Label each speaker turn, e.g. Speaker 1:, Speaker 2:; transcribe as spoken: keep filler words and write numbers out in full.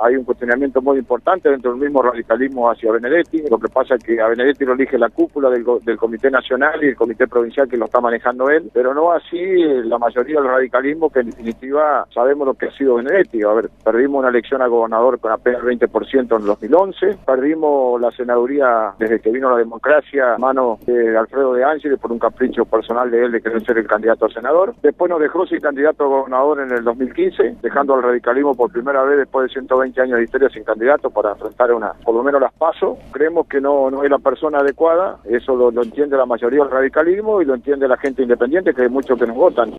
Speaker 1: hay un cuestionamiento muy importante dentro del mismo radicalismo hacia Benedetti. Lo que pasa es que a Benedetti lo elige la cúpula del, del Comité Nacional y el Comité Provincial que lo está manejando él, pero no así la mayoría del radicalismo, que en definitiva sabemos lo que ha sido Benedetti. A ver, perdimos una elección a gobernador con apenas el veinte por ciento en el dos mil once, perdimos la senaduría desde que vino la democracia a manos de Alfredo de Ángeles por un capricho personal de él de querer ser el candidato a senador. Después nos dejó sin candidato a gobernador en el dos mil quince, dejando al radicalismo por primera vez después de ciento veinte años de historia sin candidato para enfrentar una, por lo menos las PASO. Creemos que no, no es la persona adecuada, eso lo, lo entiende la mayoría del radicalismo y lo entiende la gente independiente, que hay muchos que nos votan.